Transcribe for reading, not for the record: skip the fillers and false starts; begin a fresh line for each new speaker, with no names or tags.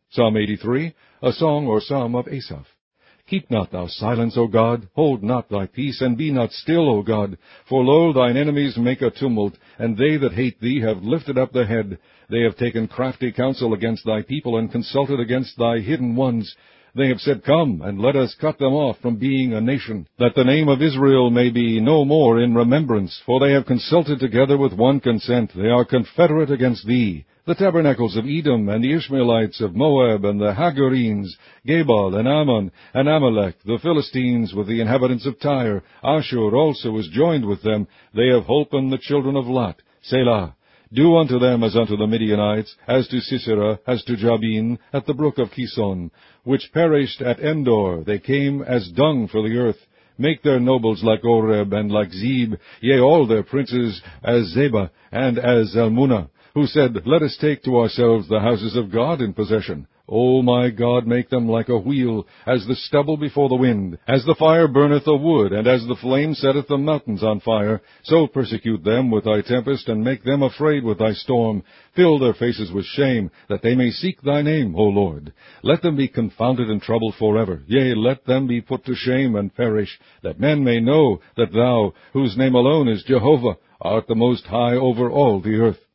Psalm 83, a song or psalm of Asaph. Keep not thou silence, O God, hold not thy peace, and be not still, O God. For lo, thine enemies make a tumult, and they that hate thee have lifted up their head. They have taken crafty counsel against thy people, and consulted against thy hidden ones. They have said, Come, and let us cut them off from being a nation, that the name of Israel may be no more in remembrance. For they have consulted together with one consent. They are confederate against thee. The tabernacles of Edom, and the Ishmaelites of Moab, and the Hagarenes, Gebal, and Ammon, and Amalek, the Philistines with the inhabitants of Tyre. Ashur also is joined with them. They have holpen the children of Lot. Selah. Do unto them as unto the Midianites, as to Sisera, as to Jabin, at the brook of Kison, which perished at Endor. They came as dung for the earth. Make their nobles like Oreb and like Zeb, yea, all their princes as Zebah and as Zalmunna, who said, Let us take to ourselves the houses of God in possession. O my God, make them like a wheel, as the stubble before the wind, as the fire burneth the wood, and as the flame setteth the mountains on fire. So persecute them with thy tempest, and make them afraid with thy storm. Fill their faces with shame, that they may seek thy name, O Lord. Let them be confounded and troubled forever. Yea, let them be put to shame and perish, that men may know that thou, whose name alone is Jehovah, art the most high over all the earth.